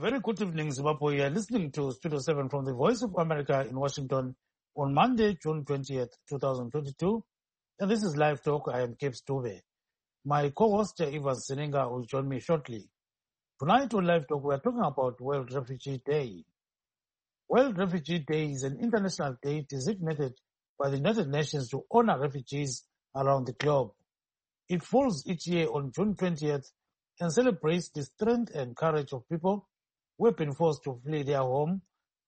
very good evening, Zimbabwe. You are listening to Studio 7 from the Voice of America in Washington on Monday, June 20th, 2022. And this is Live Talk. I am Cape Stube. My co-host, Ivan Seninga, will join me shortly. Tonight on Live Talk, we are talking about World Refugee Day. World Refugee Day is an international day designated by the United Nations to honor refugees around the globe. It falls each year on June 20th and celebrates the strength and courage of people who have been forced to flee their home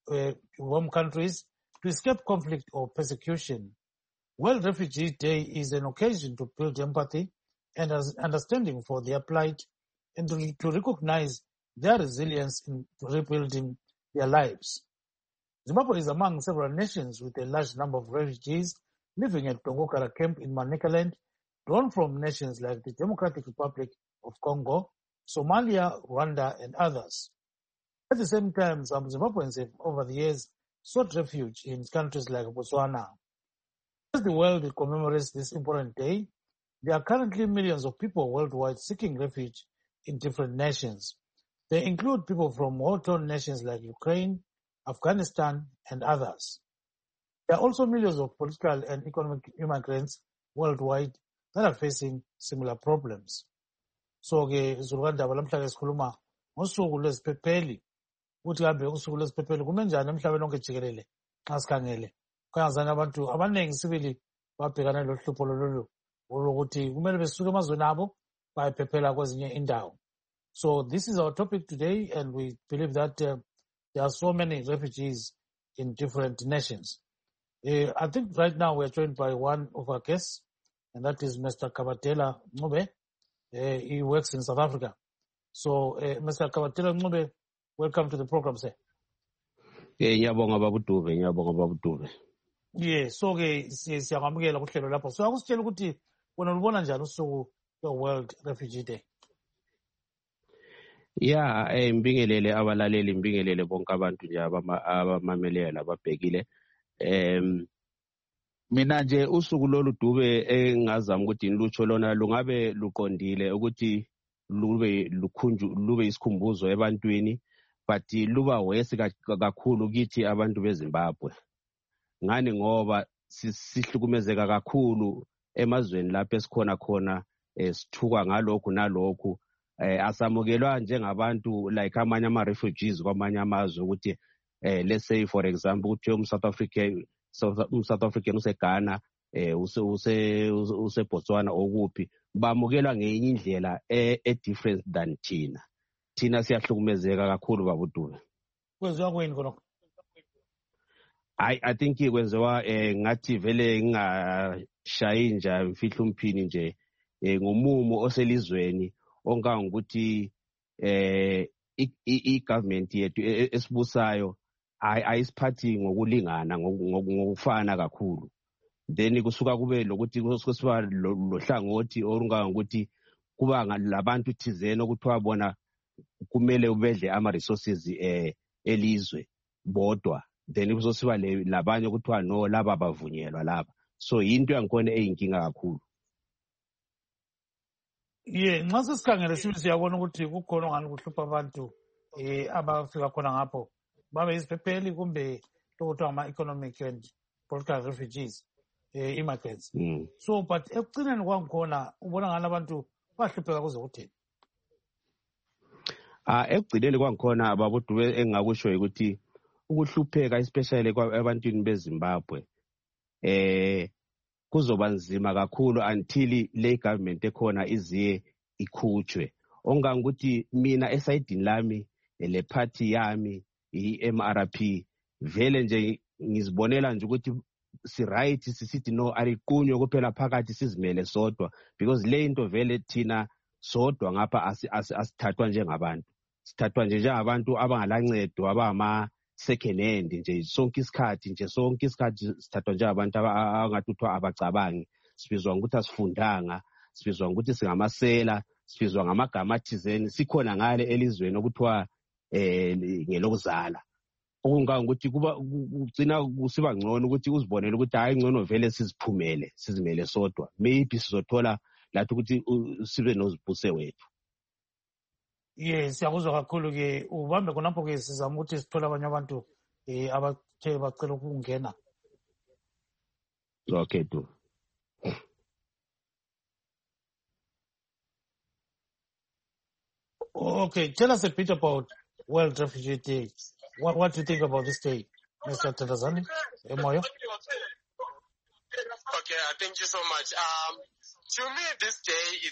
countries to escape conflict or persecution. World Refugee Day is an occasion to build empathy and understanding for their plight and to recognize their resilience in rebuilding their lives. Zimbabwe is among several nations with a large number of refugees living at Dongokara camp in Manicaland, drawn from nations like the Democratic Republic of Congo, Somalia, Rwanda, and others. At the same time, some Zimbabweans have over the years sought refuge in countries like Botswana. As the world commemorates this important day, there are currently millions of people worldwide seeking refuge in different nations. They include people from war-torn nations like Ukraine, Afghanistan, and others. There are also millions of political and economic immigrants worldwide that are facing similar problems. So-ke Zulukandaba lamhlanje sikhuluma ngosuku lweziphepheli ukuthi kambe usuku lweziphepheli kume njani emhlabeni wonke jikelele xa sikhangele kuyazana abantu abaningi sibili babhekana lohlupho lolu ukuthi kumele besuke emazweni abo bayephephela kwezinye indawo. So this is our topic today, and we believe that there are so many refugees in different nations. I think right now we are joined by one of our guests, and that is Mr. Kabatela Ncube. He works in South Africa. So, Mr. Kabatela Ncube, welcome to the program, sir. Ngiyabonga babudube. Yeah, so siyamamukela kuhlelo lapho. So akusitshela ukuthi wena ulibona njani usuku lwe-World Refugee Day? Yeah, mbingelele abalaleli, mbingelele bonke abantu nje abamameleyo lababhekile. Mina nje usuku lolu Dube engazama ukuthi nilutsho lona lungabe luqondile ukuthi lube isikhumbuzo ebantwini, but luba wesi kakhulu kithi abantu beZimbabwe. Ngani ngoba sihlukumezeka kakhulu emazweni lapho esikhona khona sithuka ngalokhu nalokhu. Asamukelwa njengabantu like amanye ama-refugees kwamanye amazwe ukuthi let's say for example ukuthi umSouth African useGhana use-Botswana okuphi bamukelwa ngenye indlela different than thina siyahlukumezeka kakhulu babudube. Kwenziwa kweni khona? I think kwenziwa ngathi vele ngingashayi nje mfihla umphini nje ngomumo oselizweni ongangokuthi i-government yethu esibusayo ayisiphathi ngokulingana ngokufana kakhulu. Then kusuka kube lokuthi kusiba lohlangothi olungangokuthi kuba labantu thizeni okuthiwa bona kumele ubedle ama-resources elizwe bodwa. Then kuzosiba labanye okuthiwa no laba bavunyelwa laba. So yinto yangikhona eyinkinga kakhulu. Yeah, nxa sesikhangele siyabona ukuthi kukhona ngani kuhlupha abantu abafika khona ngapho babe yiziphepheli kumbe lokuthiwa ama-economic and political refugees, immigrants. So but ekucineni kwangikhona ubona ngani abantu bahlupheka kuze kuthini? Ekugcineni kwangikhona babudube engingakusho ukuthi ukuhlupheka especially ebantwini beZimbabwe kuzoba nzima kakhulu until le government ekhona iziye ikhutshwe. Ongangokuthi mina esayidini lami le party yami i-MRP vele nje ngizibonela nje ukuthi si-right sisithi no aliqunywe kuphela phakathi sizimele sodwa, because le into vele thina sodwa ngapha asithathwa njengabantu. Sithathwa nje njengabantu abangalancedo abangama-second hand nje sonke isikhathi sithathwa njengabantu abangathuthwa abacabangi. Sibizwa ngokuthi asifundanga, sibizwa ngokuthi singamasela, sibizwa ngamagama athizeni. Sikhona ngale elizweni okuthiwa ngelokuzala. Okungangokuthi ugcina kusiba ngcono ukuthi uzibonele ukuthi hayi ngcono vele sizimele sodwa. Maybe sizothola lathi ukuthi sibe nozibuse wethu. Yes, siyakuzwa kakhulu ke ubambe khonapho ke sizama ukuthi sithole abanye abantu abathe bacela ukungena. Okay, do. Okay, tell us a bit about World Refugee Day. What do you think about this day, Mr. Tandazani? Moyo? Okay, thank you so much. To me, this day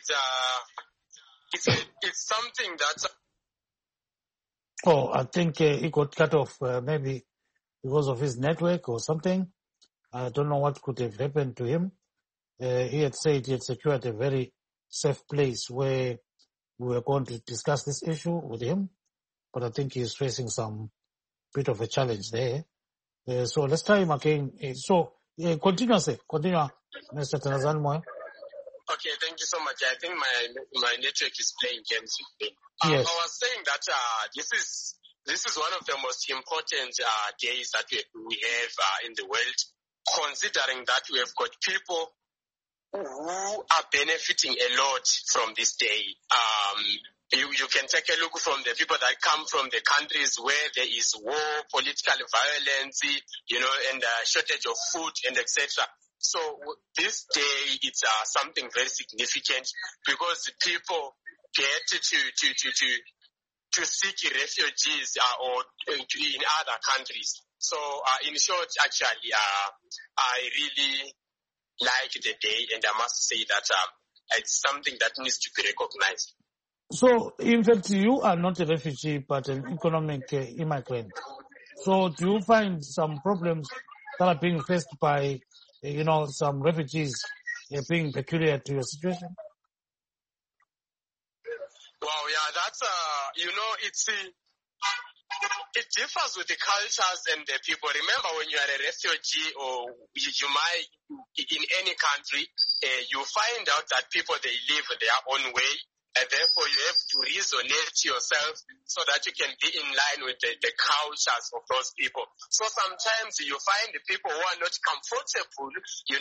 it's something that's. I think he got cut off maybe because of his network or something. I don't know what could have happened to him. He had said he had secured a very safe place where we were going to discuss this issue with him, but I think he's facing some bit of a challenge there. So let's try him again. Continue, Mr. Tanazan Moyo. Okay, thank you so much. I think my network is playing games with me. Yes. I was saying that this is one of the most important days that we have in the world, considering that we have got people who are benefiting a lot from this day. You can take a look from the people that come from the countries where there is war, political violence, and shortage of food and etc. So this day it's something very significant because people get to seek refugees or in other countries. So in short, actually, I really like the day, and I must say that it's something that needs to be recognized. So, in fact, you are not a refugee, but an economic immigrant. So, do you find some problems that are being faced by, some refugees being peculiar to your situation? Well, yeah, that's, it differs with the cultures and the people. Remember, when you are a refugee or you might, in any country, you find out that people, they live their own way. And therefore, you have to resonate yourself so that you can be in line with the cultures of those people. So sometimes you find the people who are not comfortable,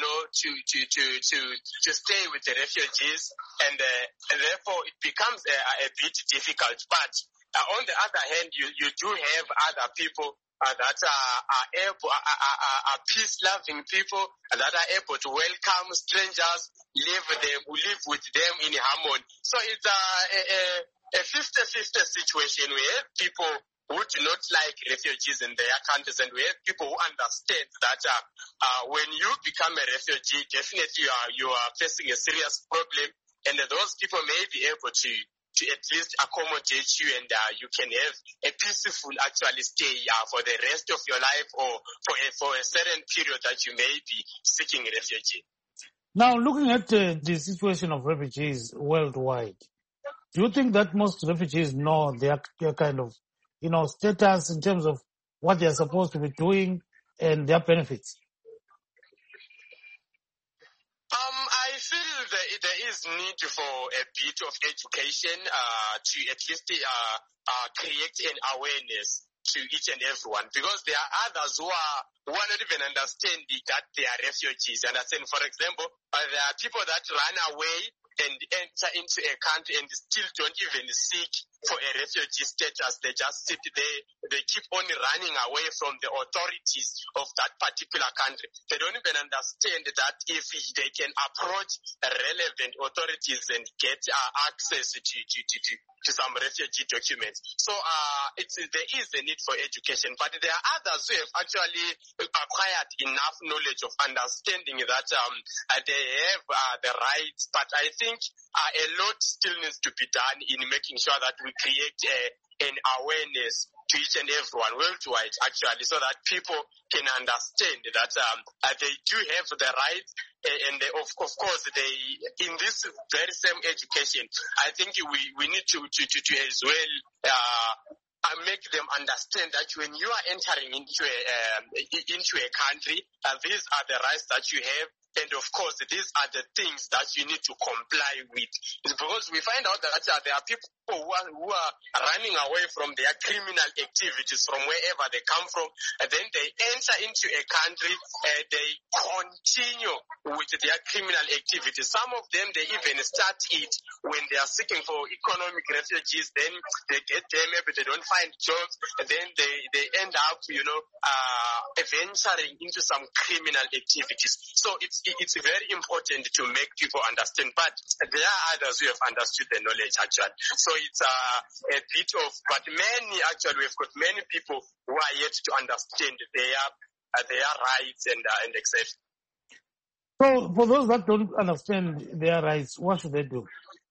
to stay with the refugees, and therefore it becomes a bit difficult. But on the other hand, you do have other people that are peace-loving people that are able to welcome strangers, live with them in harmony. So it's a 50-50 situation. We have people who do not like refugees in their countries, and we have people who understand that when you become a refugee, definitely you are facing a serious problem, and those people may be able to at least accommodate you, and you can have a peaceful actually stay for the rest of your life, or for a certain period that you may be seeking refugee. Now, looking at the situation of refugees worldwide, do you think that most refugees know their kind of, status in terms of what they are supposed to be doing and their benefits? I feel there is need for a bit of education to at least create an awareness to each and everyone, because there are others who are not even understanding that they are refugees. Understand? For example, there are people that run away and enter into a country and still don't even seek for a refugee status. They just sit there. They keep on running away from the authorities of that particular country. They don't even understand that if they can approach relevant authorities and get access to some refugee documents. So there is a need for education, but there are others who have actually acquired enough knowledge of understanding that they have the rights, but I think a lot still needs to be done in making sure that we create an awareness to each and everyone worldwide, actually, so that people can understand that they do have the rights, and of course, in this very same education, I think we need to as well make them understand that when you are entering into a country, these are the rights that you have, And of course, these are the things that you need to comply with. It's because we find out that there are people who are running away from their criminal activities from wherever they come from, and then they enter into a country and they continue with their criminal activities. Some of them, they even start it when they are seeking for economic refugees. Then they get there, maybe they don't find jobs, and then they end up, venturing into some criminal activities. So it's very important to make people understand, but there are others who have understood the knowledge actually. So it's a bit of, but we've got many people who are yet to understand their rights and etc. So for those that don't understand their rights, what should they do?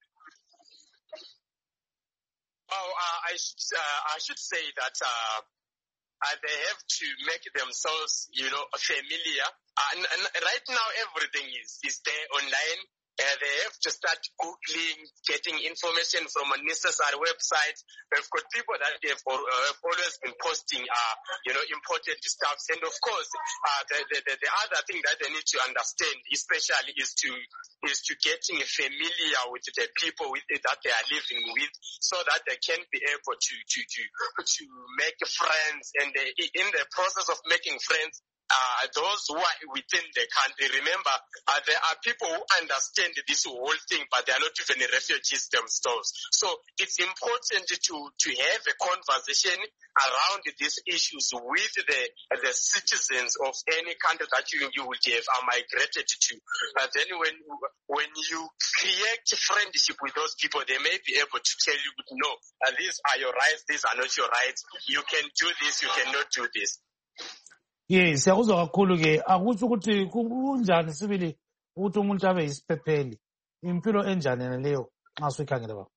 Oh, I should say that they have to make themselves, familiar. And right now, everything is there online. They have to start Googling, getting information from unnecessary websites. We've got people that have always been posting, important stuff. And of course, the other thing that they need to understand, especially, is to getting familiar with the people that they are living with, so that they can be able to make friends. And in the process of making friends, those who are within the country, remember, there are people who understand this whole thing, but they are not even refugees themselves. So it's important to have a conversation around these issues with the citizens of any country that you would have migrated to. Then when you create friendship with those people, they may be able to tell you, no, these are your rights, these are not your rights. You can do this, you cannot do this. Yes, siyakuzwa kakhulu ke akutsho ukuthi kunjani sibili ukuthi umuntu abe yisiphepheli impilo enjani leyo nxa suyikhangela baba.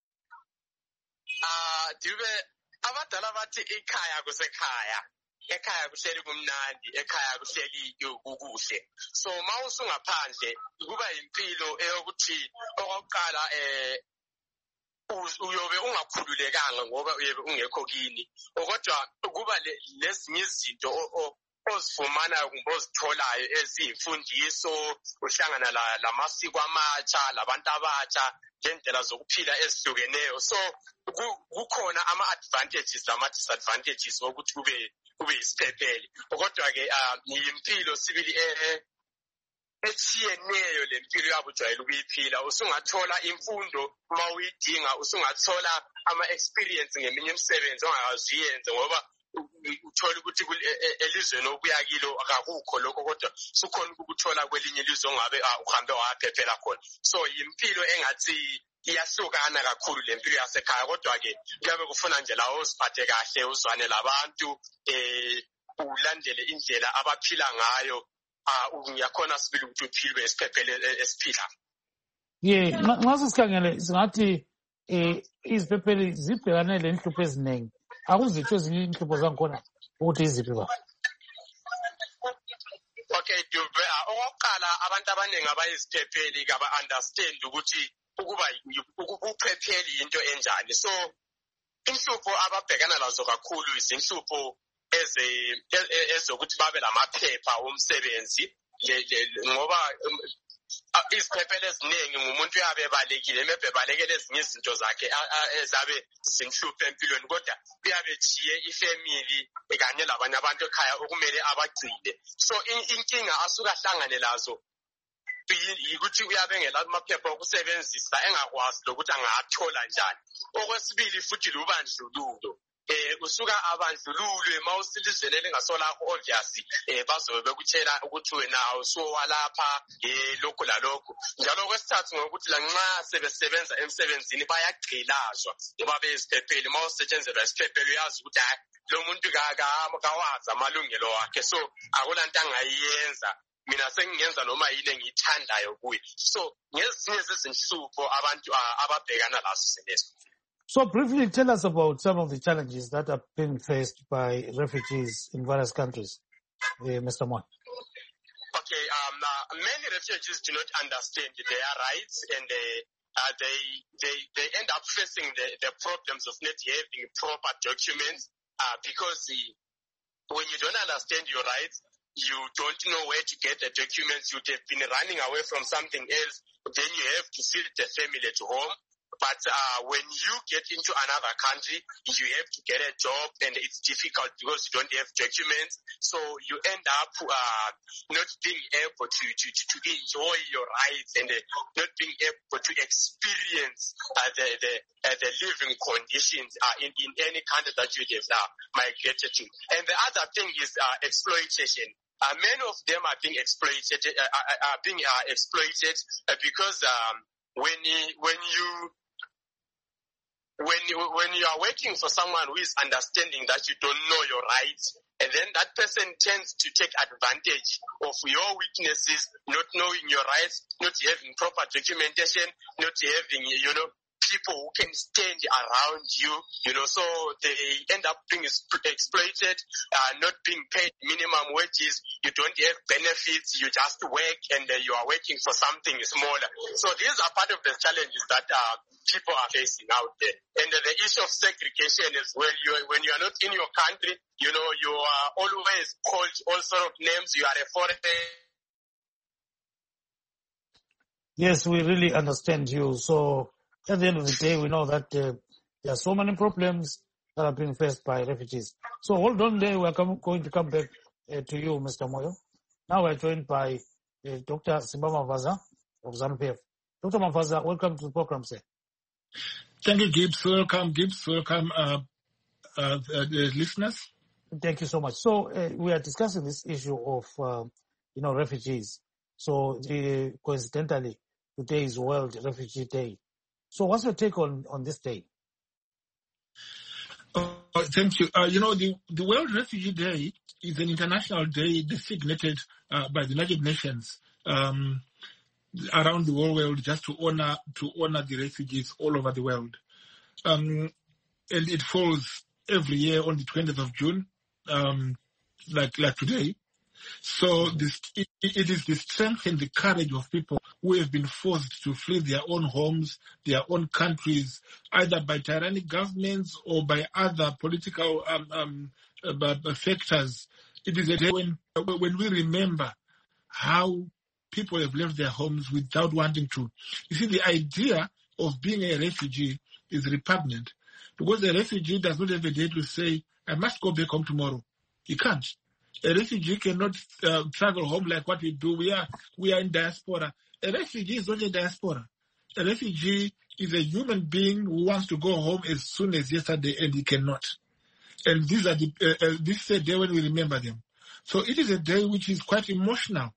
Dube abadala bathi ekhaya kusekhaya, ekhaya kuhleli kumnandi, ekhaya kuhleli kukuhle. So mawusungaphandle kuba impilo eyokuthi okokuqala uyobe ungakhululekanga ngoba uyobe ungekho kini, kodwa kuba lezinye izinto ozifumanayo kumbe ozitholayo eziyimfundiso, uhlangana lamasiko amatsha, labantu abatsha, ngendlela zokuphila ezihlukeneyo. So kukhona ama-advantages lama-disadvantages wokuthi kube yisiphepheli. Kodwa ke yimpilo sibili etshiyeneyo le mpilo yabo ujwayele ukuyiphila. Usungathola imfundo uma uyidinga, usungathola ama-experience ngeminye imisebenzi ongakaziyenze ngoba uthola ukuthi elizweni obuya kilo akakukho lokho, kodwa sukhona ukuthola kwelinye ilizwe ongabe uhambe waphephela khona. So yimpilo engathi iyahlukana kakhulu le mpilo yasekhaya, kodwa ke kuyabe kufuna nje lawo uziphathe kahle, uzwane labantu, ulandele indlela abaphila ngayo. Uyakhona sibili ukuthi uphile esiphephele esiphila. Yeah, nxa sikhangele singathi iziphepheli zibhekane lenhlupho eziningi. Akuzitsho ezinye inhlupho zankhona ukuthi iziphi baba? Okay, Dube, okokuqala abantu abaningi abayiziphepheli kaba-understand ukuthi ukuphepheli into enjani. So inhlupho ababhekana lazo kakhulu izinhlupho ezokuthi babe lamaphepha omsebenzi, ngoba iziphepheli eziningi ngumuntu uyabe ebalekile, maybe ebalekele ezinye izinto zakhe ezabe zimhluphe empilweni, kodwa uyabe ejiye ifamily kanye labanye abantu ekhaya okumele abagcine. So inkinga asuka ahlangane lazo yikuthi uyabe engela amaphepha okusebenzisa, engakwazi lokuthi angathola njani. Okwesibili futhi lubandlululo. Usuka abandlululwe mawusilizweni elingasolakho, obviously bazobe bekutshela ukuthi wena usowalapha lokhu lalokhu. Njalo kwesithathu ngokuthi lanxa sebesebenza emsebenzini bayagqilazwa ngoba beziphepheli. Mawusetshenzelwa isiphepheli uyazi ukuthi lo muntu kawazi amalungelo wakhe, so akulanto angayiyenza, mina sengingenza noma yini engiyithandayo kuye. So ngezinye zezinhlupho abantu ababhekana lazo senezo. So briefly tell us about some of the challenges that are being faced by refugees in various countries, Mr. Moore. Okay, many refugees do not understand their rights, and they end up facing the problems of not having proper documents, because when you don't understand your rights, you don't know where to get the documents, you'd have been running away from something else, then you have to feed the family at home. But when you get into another country, you have to get a job, and it's difficult because you don't have documents. So you end up not being able to enjoy your rights and not being able to experience the living conditions in any country that you have migrated to. And the other thing is exploitation. Many of them are being exploited. Because when you are working for someone who is understanding that you don't know your rights, and then that person tends to take advantage of your weaknesses, not knowing your rights, not having proper documentation, not having, people who can stand around you, so they end up being exploited, not being paid minimum wages, you don't have benefits, you just work and you are working for something smaller. So these are part of the challenges that people are facing out there. And the issue of segregation is when you are not in your country, you are always called all sort of names, you are a foreigner. Yes, we really understand you. So at the end of the day, we know that there are so many problems that are being faced by refugees. So hold on there. We are going to come back to you, Mr. Moyo. Now we're joined by Dr. Simba Mavaza of ZANU-PF. Dr. Mavaza, welcome to the program, sir. Thank you, Gibbs. Welcome, Gibbs. Welcome, the listeners. Thank you so much. So we are discussing this issue of, refugees. So coincidentally, today is World Refugee Day. So what's your take on this day? Thank you. The World Refugee Day is an international day designated by the United Nations around the whole world just to honor the refugees all over the world. And it falls every year on the 20th of June, like today. So it is the strength and the courage of people who have been forced to flee their own homes, their own countries, either by tyrannic governments or by other political factors. It is a day when we remember how people have left their homes without wanting to. You see, the idea of being a refugee is repugnant because a refugee does not have a day to say, I must go back home tomorrow. He can't. A refugee cannot travel home like what we do. We are in diaspora. A refugee is not a diaspora. A refugee is a human being who wants to go home as soon as yesterday, and he cannot. And this is a day when we remember them. So it is a day which is quite emotional.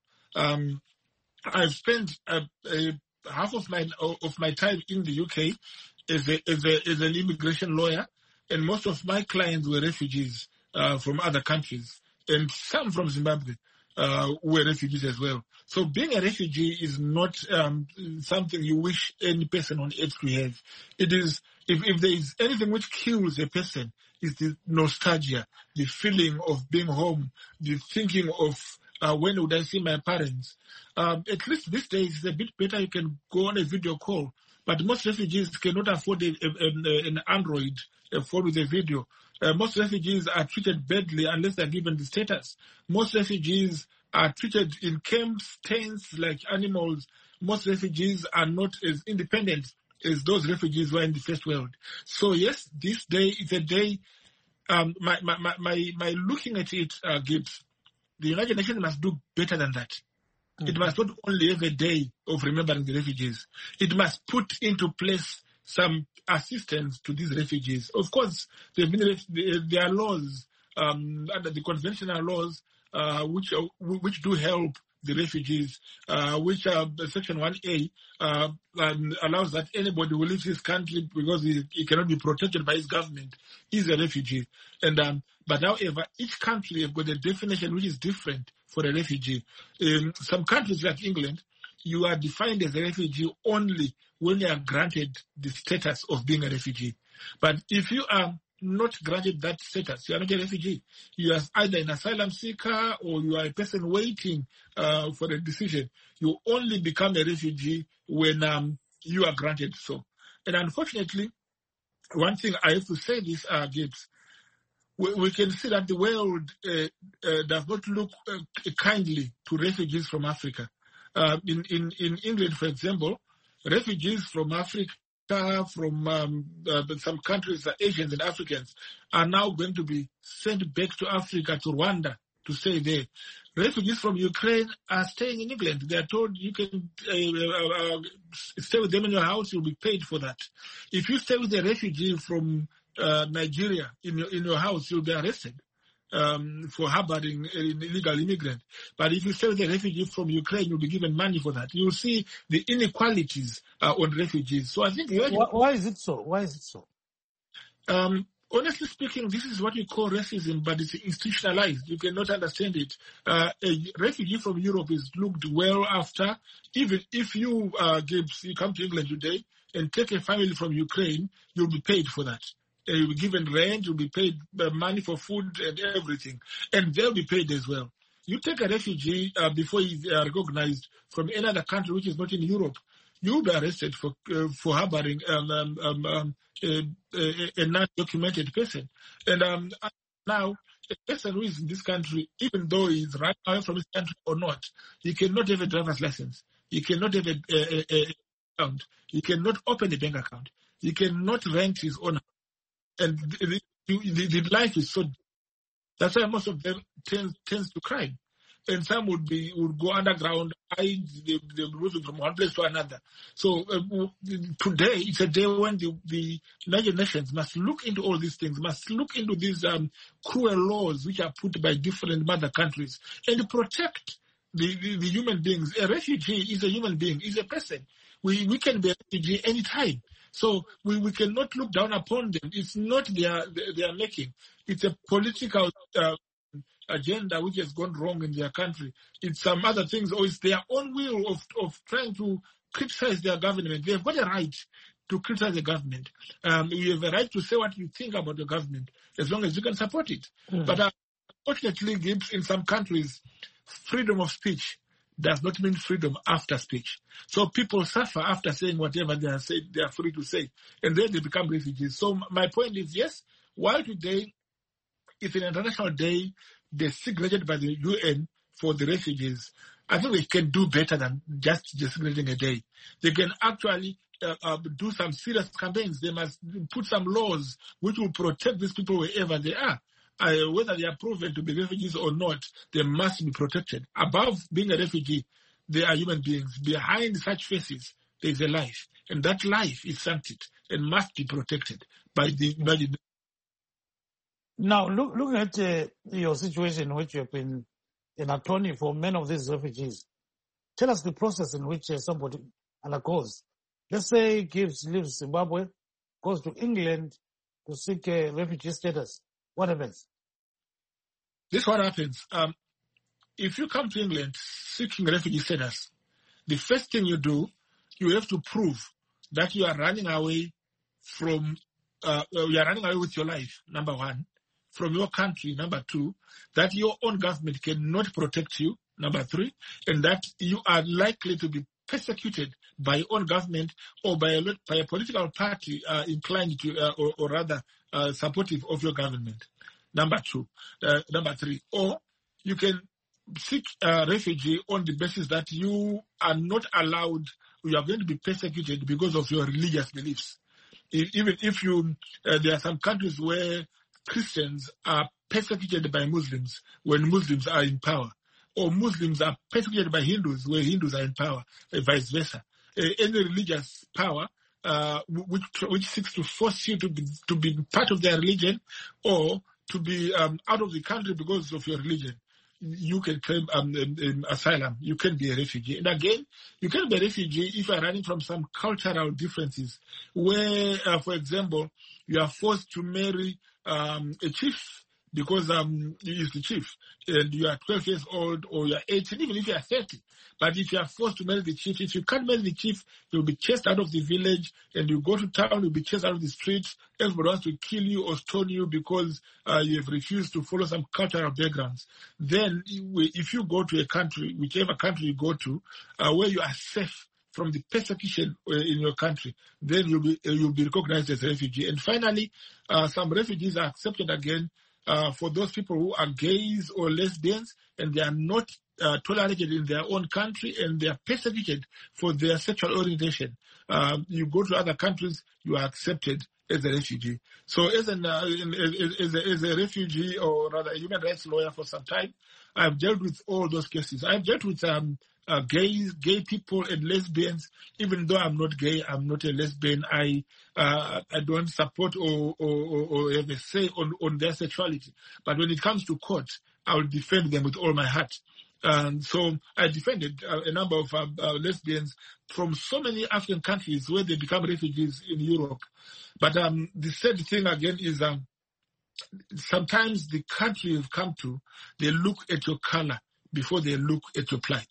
I've spent half of my time in the UK as an immigration lawyer, and most of my clients were refugees from other countries. And some from Zimbabwe were refugees as well. So being a refugee is not something you wish any person on earth to have. It is, if there is anything which kills a person, is the nostalgia, the feeling of being home, the thinking of when would I see my parents. At least these days it's a bit better. You can go on a video call, but most refugees cannot afford an Android phone with a video. Most refugees are treated badly unless they're given the status. Most refugees are treated in camps, tents, like animals. Most refugees are not as independent as those refugees who are in the first world. So yes, this day is a day, my looking at it, Gibbs, the United Nations must do better than that. Mm-hmm. It must not only have a day of remembering the refugees. It must put into place some assistance to these refugees. Of course, there are laws under the conventional laws which do help the refugees, which are Section 1A allows that anybody who leaves his country because he cannot be protected by his government is a refugee. And but however, each country has got a definition which is different for a refugee. In some countries like England, you are defined as a refugee only when you are granted the status of being a refugee. But if you are not granted that status, you are not a refugee. You are either an asylum seeker or you are a person waiting for a decision. You only become a refugee when you are granted so. And unfortunately, one thing I have to say this, Gibbs, we can see that the world does not look kindly to refugees from Africa. In England, for example, refugees from Africa, from some countries, Asians and Africans, are now going to be sent back to Africa, to Rwanda, to stay there. Refugees from Ukraine are staying in England. They are told you can stay with them in your house, you'll be paid for that. If you stay with a refugee from Nigeria in your house, you'll be arrested for harboring an illegal immigrant. But if you stay with a refugee from Ukraine, you'll be given money for that. You'll see the inequalities on refugees. So I think... Why is it so? Why is it so? Honestly speaking, this is what we call racism, but it's institutionalized. You cannot understand it. A refugee from Europe is looked well after. Even if you, Gibbs, you come to England today and take a family from Ukraine, you'll be paid for that. You'll be given rent, you'll be paid money for food and everything. And they'll be paid as well. You take a refugee before he's recognized from any other country which is not in Europe, you'll be arrested for harboring a non-documented person. And now, a person who is in this country, even though he's right away from his country or not, he cannot have a driver's license. He cannot have a account. He cannot open a bank account. He cannot rent his own house. And the life is so... That's why most of them tends to crime. And some would go underground, they're moving from one place to another. So today, it's a day when the United Nations must look into all these things, must look into these cruel laws which are put by different mother countries and protect the human beings. A refugee is a human being, is a person. We can be a refugee anytime. So we cannot look down upon them. It's not their making. It's a political agenda which has gone wrong in their country. It's some other things, or it's their own will of trying to criticize their government. They have got a right to criticize the government. You have a right to say what you think about the government, as long as you can support it. Mm. But unfortunately, Gibbs, in some countries, freedom of speech does not mean freedom after speech. So people suffer after saying whatever they are free to say, and then they become refugees. So my point is, yes, while today it's an international day designated by the UN for the refugees, I think they can do better than just designating a day. They can actually do some serious campaigns. They must put some laws which will protect these people wherever they are. Whether they are proven to be refugees or not, they must be protected. Above being a refugee, they are human beings. Behind such faces, there is a life. And that life is sanctity and must be protected by the... Now, looking at your situation in which you have been an attorney for many of these refugees, tell us the process in which somebody undergoes. Let's say Gibbs leaves Zimbabwe, goes to England to seek refugee status. What happens? This is what happens. If you come to England seeking refugee status, the first thing you do, you have to prove that you are running away from, you are running away with your life, number one, from your country, number two, that your own government cannot protect you, number three, and that you are likely to be persecuted by your own government or by a political party inclined to, or rather supportive of your government. Number three, or you can seek refugee on the basis that you are not allowed, you are going to be persecuted because of your religious beliefs. Even if there are some countries where Christians are persecuted by Muslims when Muslims are in power, or Muslims are persecuted by Hindus where Hindus are in power, vice versa. Any religious power which seeks to force you to be part of their religion or to be out of the country because of your religion, you can claim asylum. You can be a refugee. And again, you can be a refugee if you are running from some cultural differences where, for example, you are forced to marry a chief because he is the chief, and you are 12 years old or you are 18, even if you are 30. But if you are forced to marry the chief, if you can't marry the chief, you'll be chased out of the village, and you go to town, you'll be chased out of the streets. Everybody wants to kill you or stone you because you have refused to follow some cultural backgrounds. Then, if you go to a country, whichever country you go to, where you are safe from the persecution in your country, then you'll be recognized as a refugee. And finally, some refugees are accepted again for those people who are gays or lesbians and they are not tolerated in their own country and they are persecuted for their sexual orientation. You go to other countries, you are accepted as a refugee. So as a refugee, or rather a human rights lawyer for some time, I've dealt with all those cases. I've dealt with gay people and lesbians. Even though I'm not gay, I'm not a lesbian. I don't support or have a say on their sexuality. But when it comes to court, I will defend them with all my heart. So I defended a number of lesbians from so many African countries where they become refugees in Europe. But the sad thing again is sometimes the country you've come to, they look at your color before they look at your plight.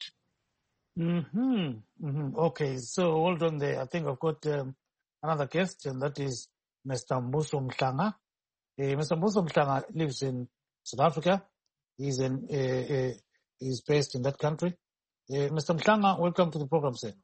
Okay, so hold on there. I think I've got another guest, and that is Mr. Mbuso Mhlanga. Mr. Mbuso Mhlanga lives in South Africa. He's based in that country. Mr. Mhlanga, welcome to the program, sir.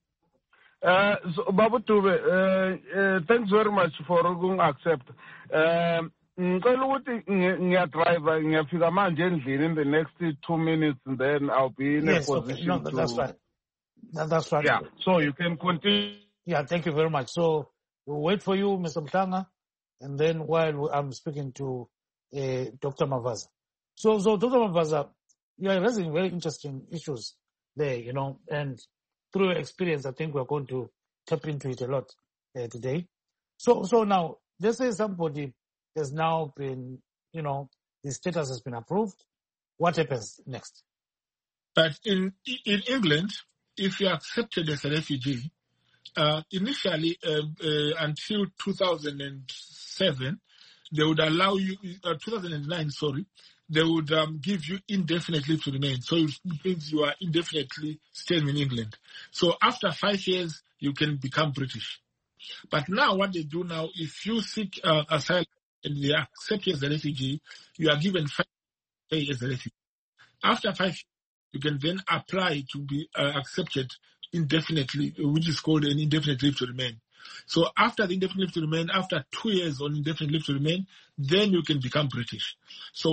So, Babu Tube, thanks very much for accept. Ngicela ukuthi ngiyadrive ngiyafika manje endlini in the next 2 minutes, and then I'll be in a position okay. No, that's right. That's right. Yeah, so you can continue. Yeah, thank you very much. So we'll wait for you, Mr. Mhlanga, and then while I'm speaking to Dr. Mavaza. So Dr. Mavaza, you are raising very interesting issues there, and through your experience, I think we're going to tap into it a lot today. So now, let's say somebody has now been, the status has been approved. What happens next? But in England, if you're accepted as a refugee, initially until 2007, they would allow you, 2009, sorry, they would give you indefinite leave to remain. So it means you are indefinitely staying in England. So after 5 years, you can become British. But now what they do now, if you seek asylum and they accept you as a refugee, you are given 5 years as a refugee. After 5 years, you can then apply to be accepted indefinitely, which is called an indefinite leave to remain. So after the indefinite leave to remain, after 2 years on indefinite leave to remain, then you can become British. So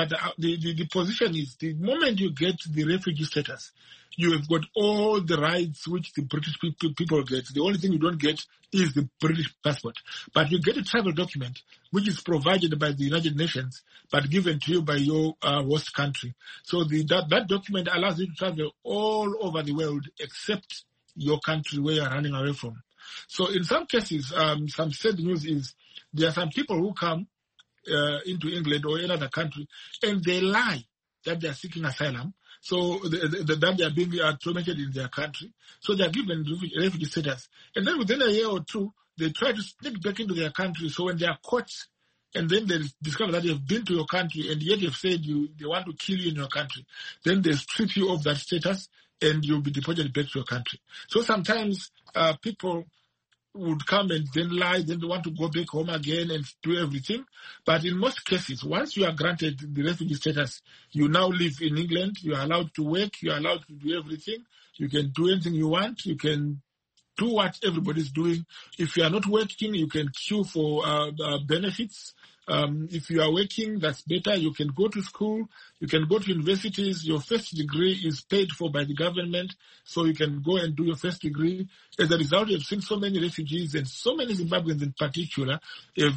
the position is, the moment you get the refugee status, you have got all the rights which the British people get. The only thing you don't get is the British passport. But you get a travel document which is provided by the United Nations but given to you by your host country. So that document allows you to travel all over the world except your country where you're running away from. So in some cases, some sad news is there are some people who come into England or another country and they lie that they are seeking asylum. So that they are being tormented in their country. So they are given refugee status. And then within a year or two, they try to sneak back into their country. So when they are caught and then they discover that they have been to your country and yet you've said they want to kill you in your country, then they strip you of that status and you'll be deported back to your country. So sometimes people would come and then lie, then they want to go back home again and do everything. But in most cases, once you are granted the refugee status, you now live in England, you are allowed to work, you are allowed to do everything, you can do anything you want, you can do what everybody's doing. If you are not working, you can queue for benefits. If you are working, that's better. You can go to school. You can go to universities. Your first degree is paid for by the government, so you can go and do your first degree. As a result, you've seen so many refugees and so many Zimbabweans in particular have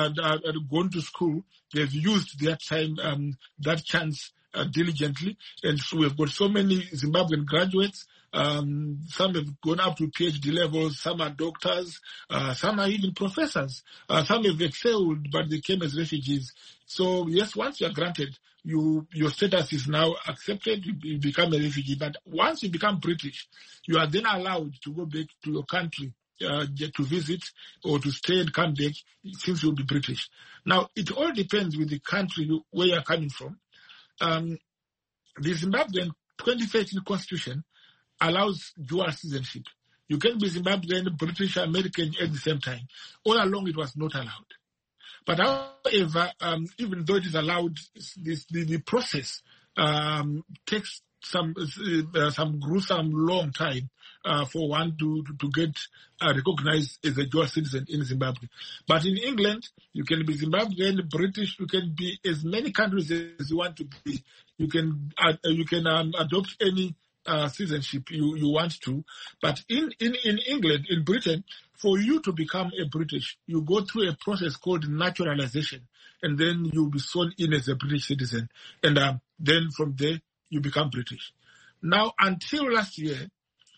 gone to school. They've used their time, that chance diligently. And so we've got so many Zimbabwean graduates. Some have gone up to PhD levels, some are doctors, some are even professors. Some have excelled, but they came as refugees. So yes, once you are granted, your status is now accepted, you become a refugee. But once you become British, you are then allowed to go back to your country to visit or to stay and come back since you'll be British. Now, it all depends with the country where you're coming from. The Zimbabwean 2013 constitution allows dual citizenship. You can be Zimbabwean, British, American at the same time. All along, it was not allowed. But however, even though it is allowed, the process takes some gruesome long time for one to get recognized as a dual citizen in Zimbabwe. But in England, you can be Zimbabwean, British, you can be as many countries as you want to be. You can adopt any citizenship you want to. But in England, in Britain, for you to become a British, you go through a process called naturalization, and then you'll be sworn in as a British citizen. And then from there, you become British. Now, until last year,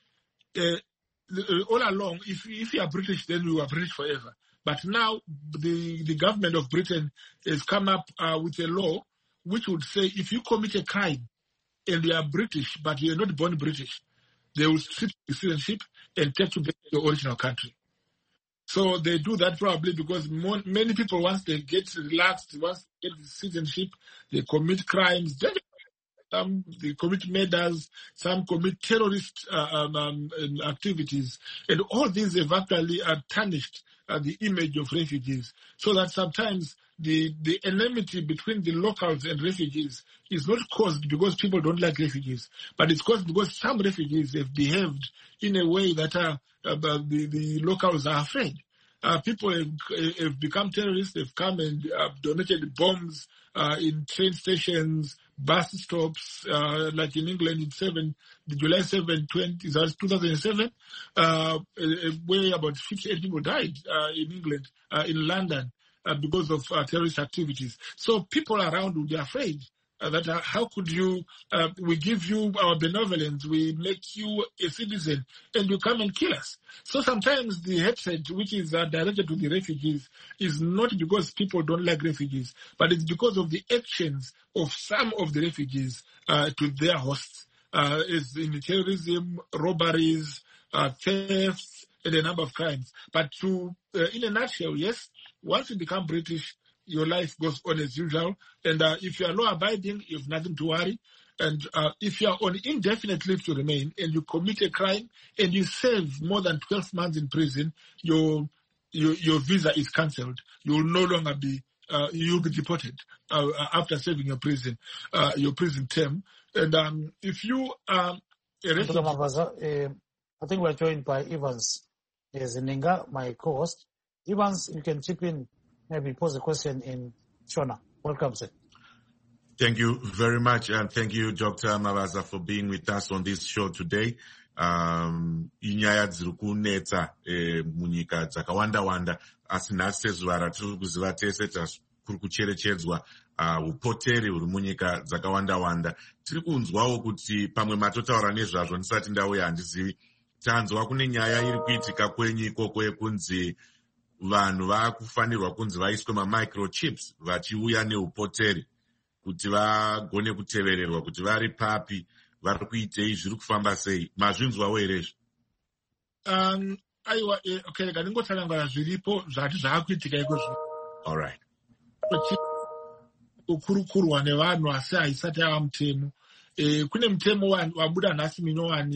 all along, if you are British, then you are British forever. But now, the government of Britain has come up with a law which would say if you commit a crime and you are British, but you are not born British, they will strip your citizenship and take you back to your original country. So they do that probably because many people, once they get relaxed, once they get citizenship, they commit crimes. Some they commit murders, some commit terrorist activities, and all these have actually tarnished the image of refugees. So that sometimes the enmity between the locals and refugees is not caused because people don't like refugees, but it's caused because some refugees have behaved in a way that the locals are afraid. People have become terrorists. They've come and donated bombs in train stations, bus stops, like in England in July 7, 2007, where about 58 people died in England, in London, because of terrorist activities. So people around will be afraid that how could you, we give you our benevolence, we make you a citizen, and you come and kill us. So sometimes the hatred which is directed to the refugees is not because people don't like refugees, but it's because of the actions of some of the refugees to their hosts, as in terrorism, robberies, thefts, and a number of crimes. But in a nutshell, yes, once you become British, your life goes on as usual. And if you are law-abiding, you have nothing to worry. And if you are on indefinite leave to remain and you commit a crime and you serve more than 12 months in prison, your visa is cancelled. You will no longer be, you'll be deported after serving your prison term. And if you are a refugee... I think we're joined by Evans Zininga, my co-host. Evans, you can chip in, maybe pose a question in Shona. Welcome, sir. Thank you very much, and thank you, Dr. Mabaza, for being with us on this show today. Inyaya dziri kunetsa munyika dzakawanda-wanda, asi nhasi sezuva ratiri kuziva tese kuri kucherechedzwa upoteri huri munyika dzakawanda-wanda. Tiri kunzwawo kuti pamwe matotaura nezvazvo ndisati ndauya handizivi. Tanzwa kune nyaya iri kuitika kwenyu ikoko yekunzi vanhu vakufanirwa kunzi vaiswe mamicrochips vachiuya neupoteri kuti vagone kutevererwa kuti vari papi, vari kuitei, zviri kufamba sei. Mazvinzwawo here izvi? Aiwa, okay, ngandingotsanangana zviripo zvati zvaakuitika ikozvo. All right. Kukurukurwa nevanhu asi haisati yava mutemo. Kune mutemo wabuda nhasi minowani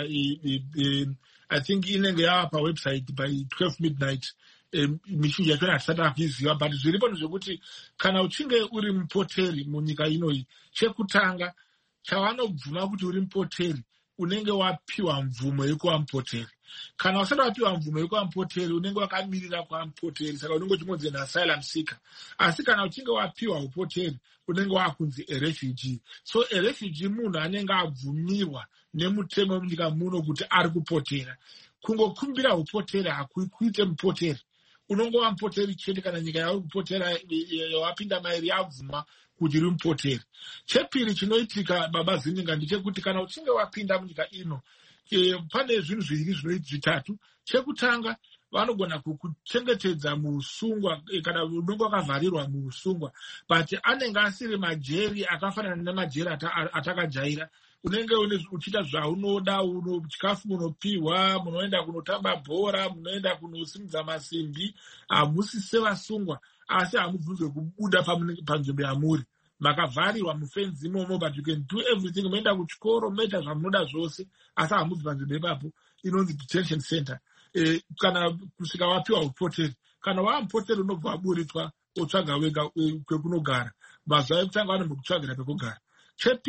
I think inenge yava pawebsite by 12 midnight. Mizhinji yacho hatisati akuiziva, but zviripo ndezvekuti kana uchinge uri mupoteri munyika inoyi, chekutanga chavanobvuma kuti uri mupoteri unenge wapiwa mvumo yekuva mupoteri. Kana usati wapiwa mvumo yekuva mupoteri unenge wakamirira kuva mupoteri, saka unenge uchingonzi an asylum seeker. Asi kana uchinge wapiwa upoteri unenge wakunzi a refugee. So a refugee munhu anenge abvumirwa nemutemo wemunyika muno kuti ari kupotera. Kungokumbira upoteri hakuite mupoteri. Unongova mupoteri chete kana nyika yauri kupotera yawapinda mairi yabvuma kuti uri mupoteri. Chepiri chinoitika, baba Zininga, ndechekuti kana uchinge wapinda munyika ino, pane zvinhu zviviri zvitatu. Chekutanga, vanogona kukuchengetedza muusungwa kana unenge wakavharirwa muusungwa, but anenge asiri majeri akafanana nemajeri atakajaira. Unenge uchiita zvaunoda, chikafu munopiwa, munoenda kunotamba bhora, munoenda kunosimudza masimbi, hamusi sevasungwa, asi hamubvunzwe kubuda panzvimbo yamuri. Makavharirwa mufenzi imomo, but you can do everything. Munoenda kuchikoro, munoita zvamunoda zvose, asi hamubvi panzvimbo ipapo, inonzi detention center. Kana kusvika wapiwa upoteri. Kana wava mupoteri unobva waburitswa, otsvaga wega kwekunogara. Mazuva ekutanga vanombokutsvagira pekugara. Chepiri,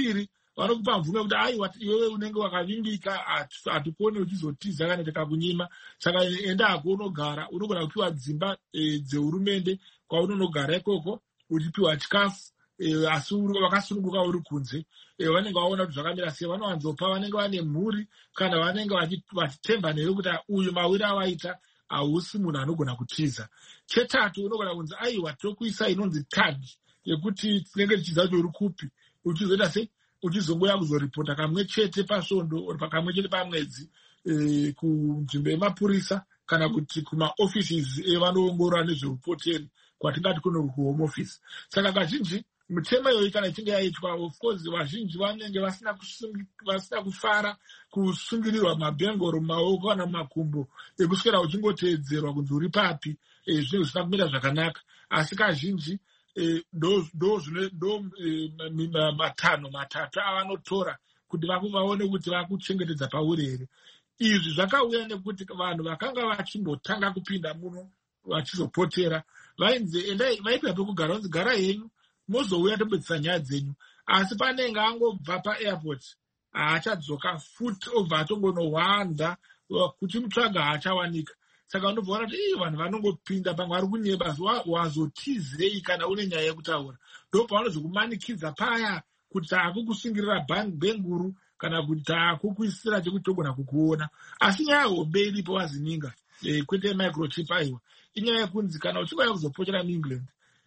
vanokupa mvume kuti aiwa iwewe unenge wakavimbika, hatipone uchizotiza kana tikakunyima, saka enda hako unogara. Unogona kupiwa dzimba dzehurumende kwaunonogara ikoko uchipiwa chikafu, asi vakasununguka uri kunze. Vanenge vaona kuti zvakamira sei, vanowanzopa vanenge vane mhuri kana vanenge vachitemba newe kuti uyu mawiri avaita hausi munhu anogona kutiza. Chetatu, unogona kunzi aiwa tokuisa inonzi tag yekuti tinenge tichiziva kuti uri kupi, uchizoita sei, uchizongoya kuzoripota kamwe chete pasvondo kamwe chete pamwedzi kunzvimbo yemapurisa kana kuti kumaoffices evanoongorora nezveupoteri kwatingati kuno kuhome office. Saka kazhinji mitemo iyoyi kana ichinge yaitwa, of course vazhinji vanenge vasina kufara kusungirirwa mabhengoro mumaoko kana mumakumbo ekuswera uchingoteedzerwa kunzi uri papi, zvinenge zvisina kumira zvakanaka. Asi kazhinji ndo matanho matatu avanotora kuti vaone kuti vakuchengetedza pauri here. Izvi zvakauya nekuti vanhu vakanga vachimbotanga kupinda muno vachizopotera vainzi vaipinda pekugara, vanzi gara henyu mozouya tobetsera nyaya dzenyu. Asi panenge angobva paairport haachadzoka futi, obva atongonohwanda kuti mutsvaga haachawanika. Saka unobvaona kuti vanhu vanongopinda pamwe vari kunyeba, asi wazotizei kana une nyaya yekutaura. Ndobva vanozokumanikidza paya kuti hakukusungirira bhenguru kana kuti hakukuisira chekuti togona kukuona. Asi nyaya hombe iripo wazininga, kwete microchip aiwa, inyaya yekunzi kana uchingauya kuzopotera muengland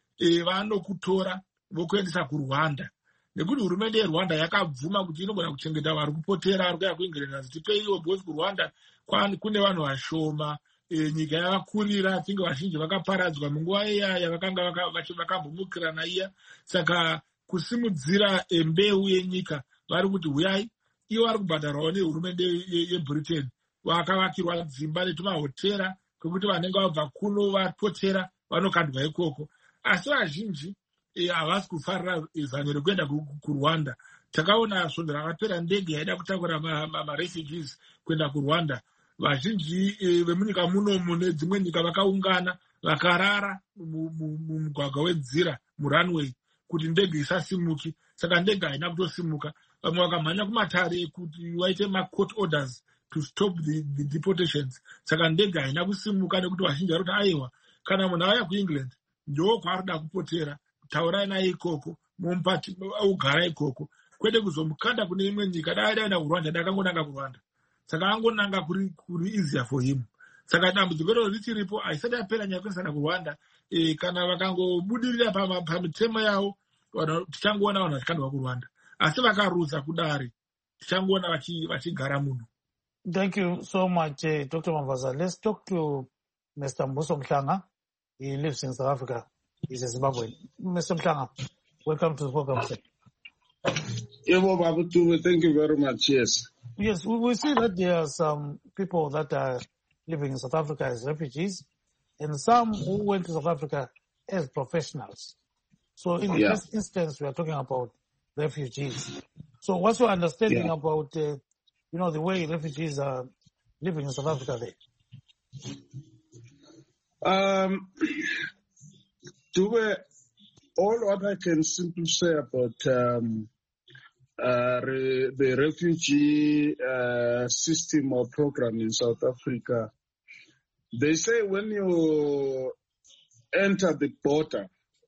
vanokutora vokuendesa kuRwanda, nekuti hurumende yeRwanda yakabvuma kuti inogona kuchengeta vari kupotera vari kuya kuengland. Azitipeiwo because kuRwanda kune vanhu vashoma, nyika yavakurira, tinge vazhinji vakaparadzwa munguva iyaya vakanga vakambomukirana iya. Saka kusimudzira mbeu yenyika vari kuti huyai, ivo vari kubhadharwawo nehurumende yeBritain, vakavakirwa dzimba netumahotera kwekuti vanenge vabva kuno vapotera vanokandwa ikoko. Asi vazhinji havasi kufarira zano rekuenda kuRwanda. Takaona svondo rakapera ndege yaida kutakura marefugees kuenda kuRwanda. Vazhinji vemunyika munomu nedzimwe nyika vakaungana vakarara mumugwagwa wenzira murunway kuti ndege isasimuki. Saka ndege haina kutosimuka. Vamwe vakamhanya kumatare kuti vaite macourt orders to stop the deportations. Saka ndege haina kusimuka nekuti vazhinji vari kuti aiwa, kana munhu auya kuEngland ndo kwaarida kupotera, taurai naye ikoko, mumupati ugara ikoko, kwete kuzomukanda kune imwe nyika. Dai daenda kuRwanda, dakangonanga kuRwanda. Saka angonanga kuri easier for him. Saka dambudziko iro richiripo, haisati yapera nyaya kuendesana kuRwanda. Kana vakangobudirira pamitemo yavo, tichangoona vanhu vachikandwa kuRwanda. Asi vakarusa kudare, tichangoona vachigara muno. Thank you so much, Dr. Mavaza. Let's talk to Mr. Mbuso Mhlanga. He lives in South Africa. He's a Zimbabwean. Mr. Mhlanga, welcome to the program. Thank you very much. Yes. Yes, we see that there are some people that are living in South Africa as refugees, and some who went to South Africa as professionals. So in the first instance, we are talking about refugees. So what's your understanding about, the way refugees are living in South Africa there? All what I can simply say about the refugee system or program in South Africa, they say when you enter the border,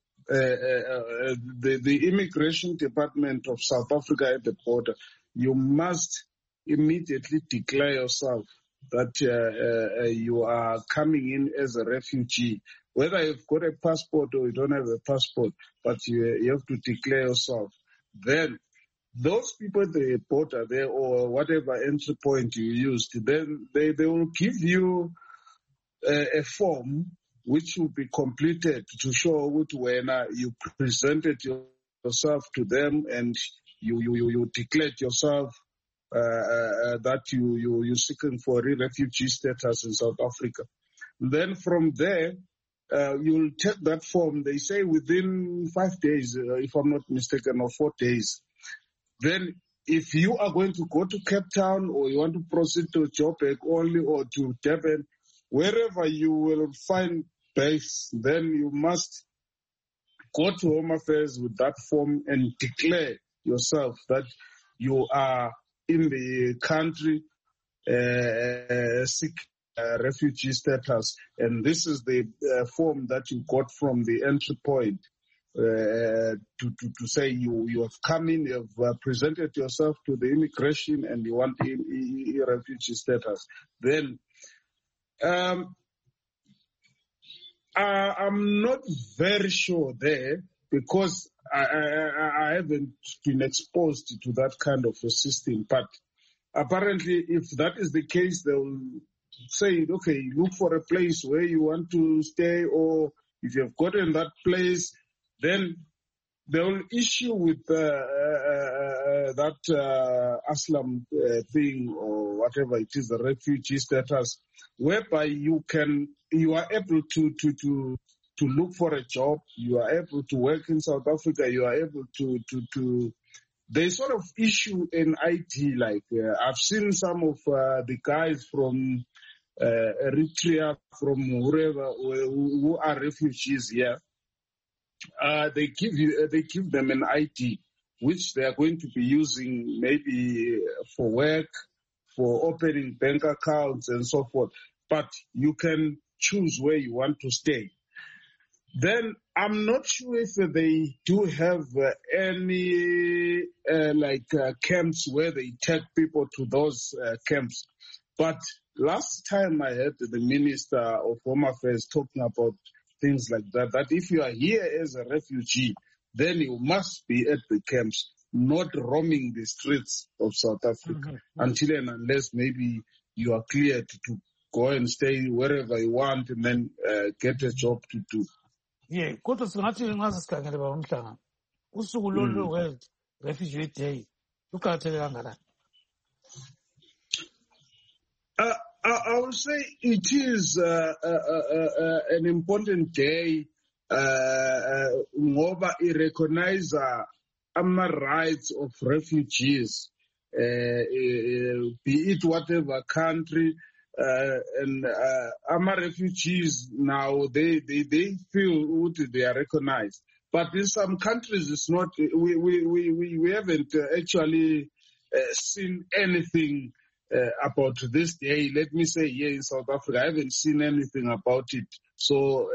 the immigration department of South Africa at the border, you must immediately declare yourself that you are coming in as a refugee. Whether you've got a passport or you don't have a passport, but you have to declare yourself. Then those people at the border there or whatever entry point you used, then they will give you a form which will be completed to show when you presented yourself to them and you declared yourself that you're seeking for a refugee status in South Africa. Then from there, you'll take that form. They say within 5 days, if I'm not mistaken, or 4 days. Then if you are going to go to Cape Town or you want to proceed to Joburg only or to Durban, wherever you will find base, then you must go to Home Affairs with that form and declare yourself that you are in the country seek refugee status, and this is the form that you got from the entry point to say you have come in, you have presented yourself to the immigration, and you want refugee status. Then I'm not very sure there, because I haven't been exposed to that kind of a system. But apparently, if that is the case, they'll say, okay, look for a place where you want to stay, or if you have gotten that place, then they will issue with that asylum thing, or whatever it is, the refugee status, whereby you are able to look for a job, you are able to work in South Africa, you are able to they sort of issue an ID. Like I've seen some of the guys from Eritrea, from wherever, who are refugees here. They give them an ID, which they are going to be using maybe for work, for opening bank accounts and so forth. But you can choose where you want to stay. Then I'm not sure if they do have any camps where they take people to those camps. But last time I heard the Minister of Home Affairs talking about things like that, that if you are here as a refugee, then you must be at the camps, not roaming the streets of South Africa, until and unless maybe you are cleared to go and stay wherever you want and then get a job to do. Yeah, kodwa singathi nxa sikhangele baba Mhlanga, usuku lolu World Refugee Day luqakatheke kangakanani? I would say it is an important day ngoba it recognizes rights of refugees, be it whatever country, and refugees now they feel they are recognized. But in some countries it's not. We haven't actually seen anything about this day. Let me say here in South Africa, I haven't seen anything about it. So,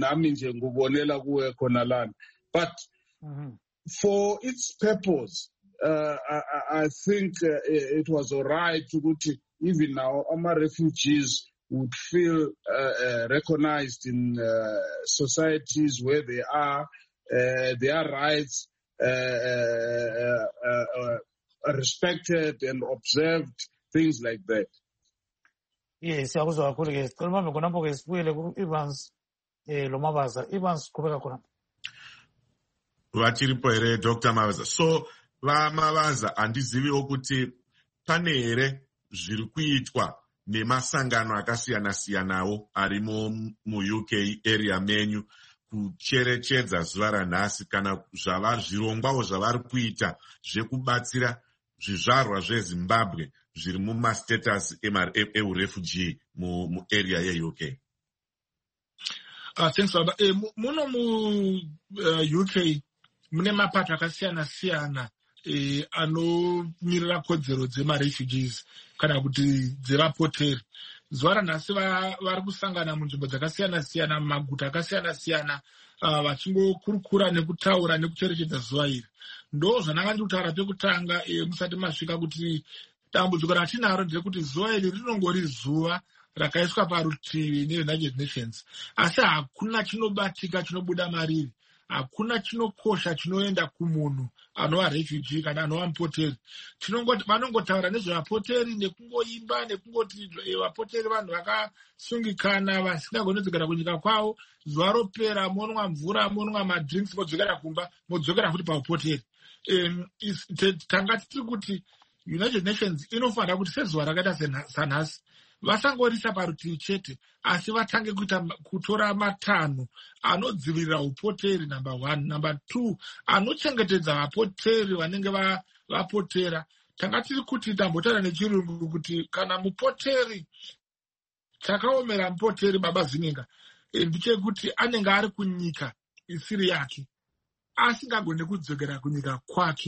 but for its purpose, I think it was all right to even now, refugees would feel recognized in societies where they are, their rights are respected and observed. Things like that. Yes, akuzwa kakhulu ke. Sicela mama khonapho ke sibuyele ku Evans loMabaza. Evans qhubeka khona. Vachiripo here Dr. Mabaza. So Mabaza andizivi ukuthi pane here zviri kuitwa nemasangano akasiyana-siyanawo arimo mu-UK area menyu kucherechedza zuva ranhasi, kana zvirongwawo zvavari kuita zvekubatsira zvizvarwa zveZimbabwe zviri mumastatus eurefugee muarea yeUK. Thanks baba. Muno mu-UK mune mapato akasiyana-siyana anomirira kodzero dzemarefugees kana kuti dzevapoteri. Zuva ranhasi vari kusangana munzvimbo dzakasiyana-siyana, mumaguta akasiyana-siyana, vachingokurukura nekutaura nekucherechedza zuva iri. Ndo zvananga ndikutaura pekutanga musati masvika kuti dambudziko ratinaro nderekuti zuva iri rinongori zuva rakaiswa parutivi neUnited Nations, asi hakuna chinobatika chinobuda mariri, hakuna chinokosha chinoenda kumunhu anova refugee kana anova mupoteri. Vanongotaura nezvevapoteri nekungoimba nekungoti vapoteri vanhu vakasungikana vasingagonodzokera kunyika kwavo, zuva ropera monwa mvura, monwa madrinks, modzokera kumba, modzokera futi paupoteri. Tanga tiri kuti United Nations inofanira kuti sezuva rakaita sanhasi vasangorisa parutivi chete, asi vatange kutora matanho anodzivirira upoteri, number 1. Number 2, anochengetedza vapoteri vanenge vapotera. Tanga tiri kuti tambotaura nechirungu kuti kana mupoteri, chakaomera mupoteri baba Zininga ndechekuti anenge ari kunyika isiri yake, asingagone kudzokera kunyika kwake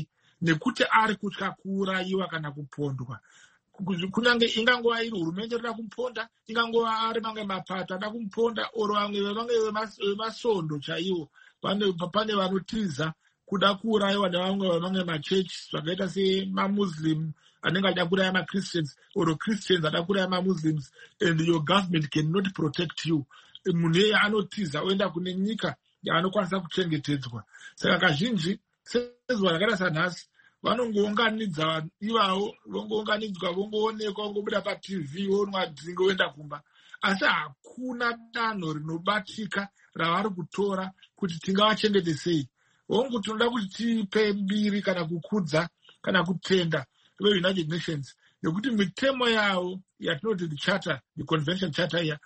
nekuti ari kutya kuurayiwa kana kupondwa. Kunyange ingangova iri hurumende inoda kumuponda, ingangova ari mamwe mapato ada kumuponda, oro vamwe vemasondo chaivo, pane vanotiza kuda kuurayiwa nevamwe vamwe machechi zvakaita semamuslim anenge achida kuuraya machristians, or Christians ada kuuraya mamuslims, and your government cannot protect you. Munhu iyeye anotiza oenda kune nyika yaanokwanisa kuchengetedzwa. Saka kazhinji sezuva rakaita sanhasi vanongounganidza ivavo, vongounganidzwa, vongoonekwa, vongobuda paTV, vonwa dzingo, voenda kumba. Asi hakuna danho rinobatika ravari kutora kuti tingavachengete sei. Hongu tinoda kuti tipe mbiri kana kukudza kana kutenda veUnited Nations nekuti mitemo yavo yatinoti the convention charter iya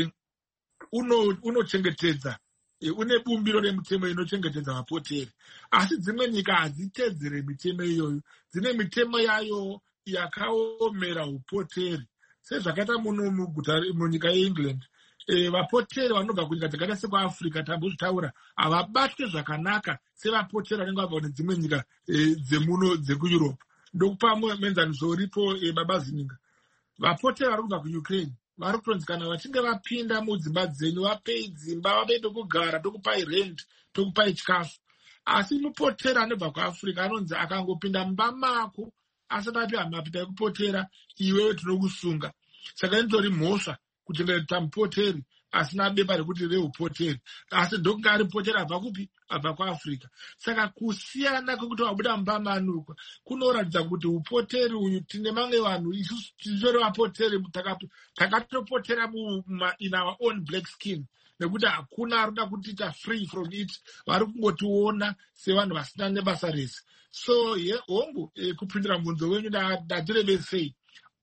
unochengetedza, une bumbiro remitemo inochengetedza vapoteri. Asi dzimwe nyika hadzitedzere mitemo iyoyo, dzine mitemo yayo yakaomera upoteri. Sezvakaita munyika yeEngland, vapoteri vanobva kunyika dzakaita sekuAfrica tambozvitaura havabatwe zvakanaka sevapoteri vanenge vabva kune dzimwe nyika dzekuEurope. Ndokupa muenzaniso uripo babazininga. Vapoteri vari kubva kuUkraine vari kutonzi kana vachinge vapinda mudzimba dzenyu vapei dzimba, vapei pekugara, tokupai rent, tokupai chikafu. Asi mupotera anobva kuAfrica anonzi akangopinda mumba mako asati apiwa mapita ekupotera, iwewe tinokusunga. Saka inotori mhosva kuchengetedza mupoteri asina bepa rekuti reupoteri, asi ndokunge ari poteri abva kupi? Abva kuAfrica. Saka kusiyana kwekuti wabuda mumba manu kunoratidza kuti upoteri uyu tine mamwe vanhu isusu titori vapoteri takatopotera in our own black skin, nekuti hakuna arikuda kutiita free from it, vari kungotiona sevanhu vasina nebasa rese. So hongu kupindira mubvunzo wenyu ndatirebesei,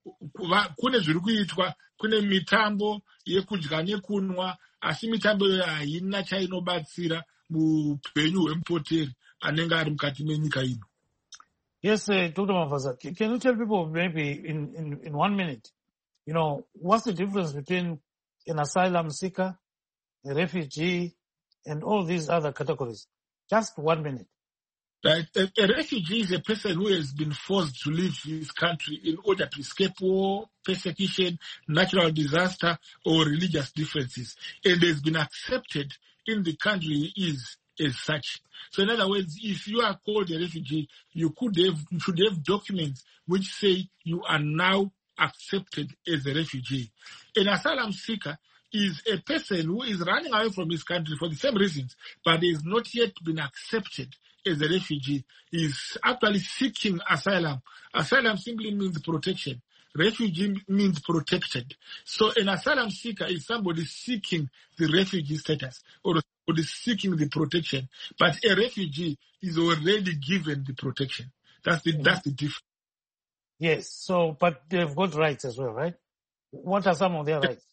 kune zviri kuitwa, kune mitambo yekudya nekunwa, asi mitambo iyoyo haina chainobatsira muupenyu hwemupoteri anenge ari mukati menyika ino. Yes, Dr. Mavaza, can you tell people maybe in 1 minute, what's the difference between an asylum seeker, a refugee, and all these other categories? Just 1 minute. Right. A refugee is a person who has been forced to leave his country in order to escape war, persecution, natural disaster, or religious differences, and has been accepted in the country he is as such. So in other words, if you are called a refugee, you should have documents which say you are now accepted as a refugee. An asylum seeker is a person who is running away from his country for the same reasons, but has not yet been accepted as a refugee. He is actually seeking asylum. Asylum simply means protection. Refugee means protected. So an asylum seeker is somebody seeking the refugee status or somebody seeking the protection. But a refugee is already given the protection. That's the difference. Yes. So, but they've got rights as well, right? What are some of their rights?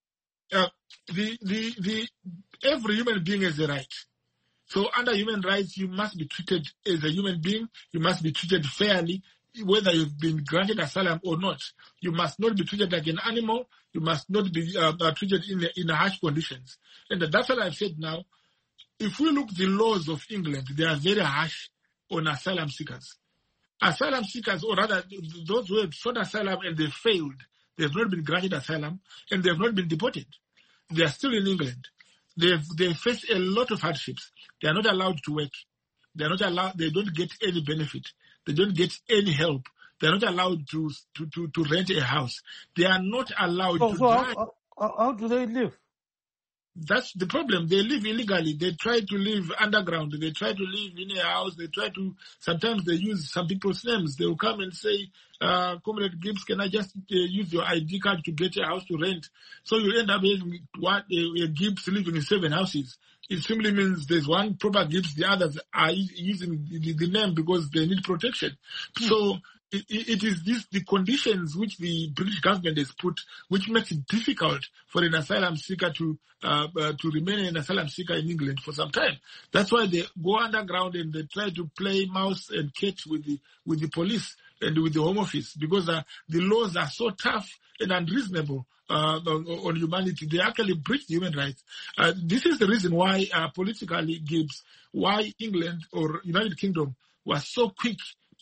Every human being has a right. So under human rights, you must be treated as a human being. You must be treated fairly, whether you've been granted asylum or not. You must not be treated like an animal. You must not be treated in harsh conditions. And that's what I've said now. If we look at the laws of England, they are very harsh on asylum seekers. Asylum seekers, or rather those who have sought asylum and they failed, they have not been granted asylum and they have not been deported. They are still in England. They face a lot of hardships. They are not allowed to work. They are not allowed. They don't get any benefit. They don't get any help. They are not allowed to rent a house. They are not allowed to drive. How do they live? That's the problem. They live illegally. They try to live underground. They try to live in a house. Sometimes they use some people's names. They will come and say, Comrade Gibbs, can I just use your ID card to get a house to rent? So you end up having a Gibbs living in 7 houses. It simply means there's one proper Gibbs, the others are using the name because they need protection. So it is the conditions which the British government has put, which makes it difficult for an asylum seeker to remain an asylum seeker in England for some time. That's why they go underground and they try to play mouse and cat with the police and with the Home Office, because the laws are so tough and unreasonable on humanity. They actually breach the human rights. This is the reason why politically, Gibbs, why England or United Kingdom was so quick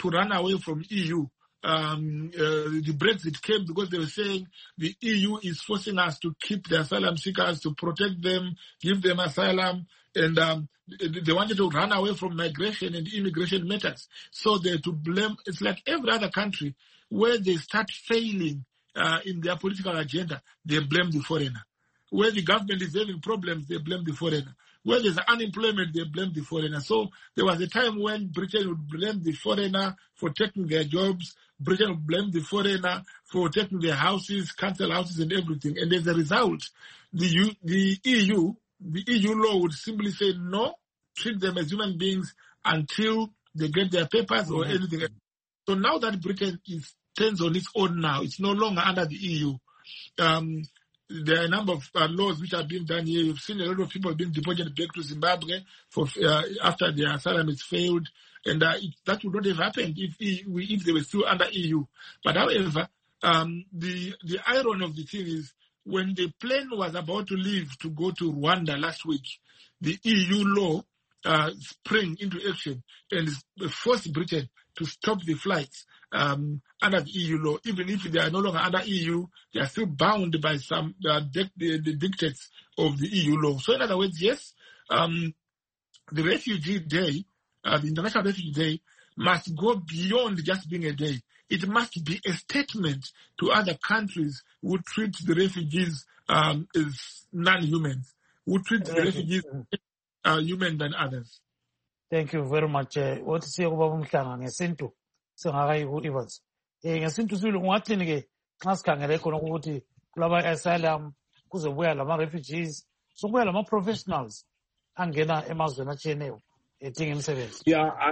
to run away from EU. The Brexit came because they were saying the EU is forcing us to keep the asylum seekers, to protect them, give them asylum, and they wanted to run away from migration and immigration matters. So they're to blame. It's like every other country where they start failing in their political agenda, they blame the foreigner. Where the government is having problems, they blame the foreigner. Where there's unemployment, they blame the foreigner. So there was a time when Britain would blame the foreigner for taking their jobs. Britain would blame the foreigner for taking their houses, council houses and everything. And as a result, the EU law would simply say, no, treat them as human beings until they get their papers or anything else. So now that Britain stands on its own now, it's no longer under the EU. There are a number of laws which are being done here. You've seen a lot of people being deported back to Zimbabwe after their asylum has failed. And that would not have happened if they were still under EU. But however, the irony of the thing is, when the plane was about to leave to go to Rwanda last week, the EU law sprang into action and forced Britain to stop the flights under the EU law. Even if they are no longer under EU, they are still bound by some the dictates of the EU law. So in other words, yes, the Refugee Day, the International Refugee Day, must go beyond just being a day. It must be a statement to other countries who treat the refugees as non-humans, who treat the refugees human than others. Thank you very much. What say about umhlanga ngesintu singakayi ku-Evans. Ngesintu silo ungathini ke nxa sikhangele khona ukuthi kulaba asylum kuzobuya lama refugees sokubuya lama professionals angena emazweni atshiyeneyo edinga imisebenzi.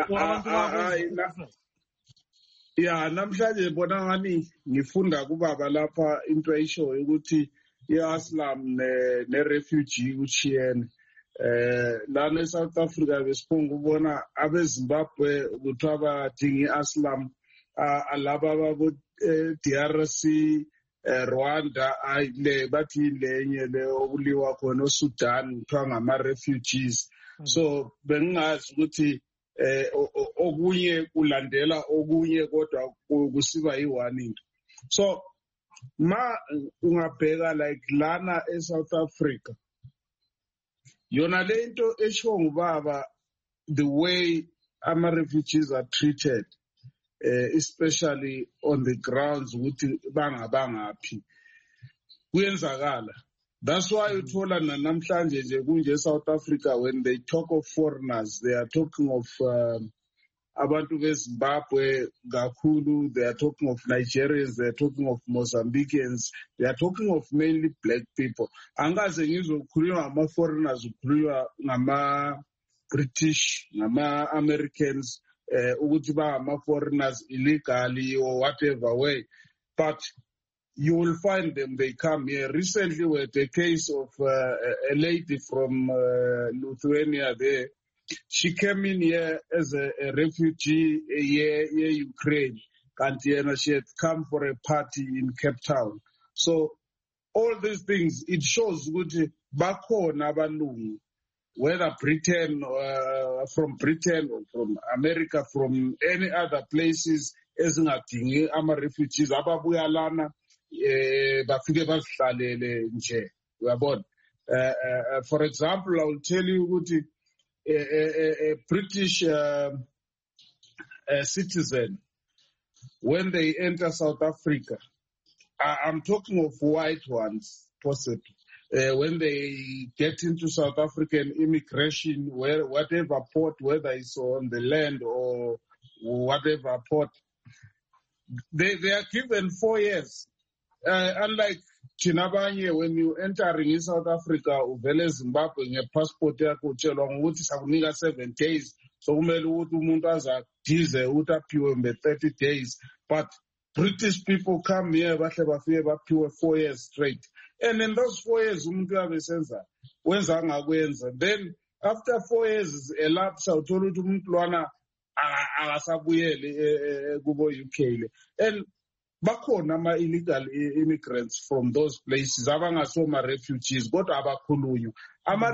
Namhlanje bona ngani ngifunda kubaba lapha into ayishoyo ukuthi i-asylum ne-refugee kuchiyene. Lana eSouth Africa besiphunga ukubona abeZimbabwe kuthiwa badinga i-asylum, alaba babo DRC, Rwanda le bathi lenye le okuliwa khona oSudan kuthiwa ngama-refugees. So bengingazi ukuthi okunye kulandela okunye kodwa kusiba yi-one into. So ma ungabheka like lana eSouth Africa, yona le into esho ngubaba, the way ama-refugees are treated, especially on the grounds ukuthi bangaphi kuyenzakala. That's why uthola namhlanje nje kunje South Africa, when they talk of foreigners, they are talking of abantu beZimbabwe kakhulu, they are talking of Nigerians, they are talking of Mozambicans, they are talking of mainly black people. Angaze ngizokhuluma ngama-foreigners, ukhuluma ngama-British, ngama-Americans, ukuthi bangama-foreigners illegally or whatever way. But you will find them, they come here. Recently we had a case of a lady from Lithuania there. She came in here as a refugee here Ukraine. And she had come for a party in Cape Town. So all these things, it shows ukuthi bakhona abalungu, whether Britain, from Britain or from America, from any other places, ezingadingi ama-refugees ababuya lana bafike bazihlalele nje, uyabona. For example, I will tell you ukuthi a British citizen, when they enter South Africa, I'm talking of white ones, possibly, when they get into South African immigration, whatever port, whether it's on the land or whatever port, they are given 4 years. Unlike Chinabanye, when you entering in South Africa, uvele Zimbabwe nge-passport yakho utshelwa ukuthi sakunika 7 days. So kumele ukuthi umuntu azadize ukuthi aphiwe mbe 30 days. But British people come here, bahle bafike baphiwe 4 years straight. And in those 4 years, umuntu uyabe senza wenza ngakwenza. Then after 4 years elapsa, uthola ukuthi umuntu lwana akasabuyeli kubo UK le. And bakhona ama-illegal immigrants from those places, abangasoma refugees, kodwa abakhulunywa.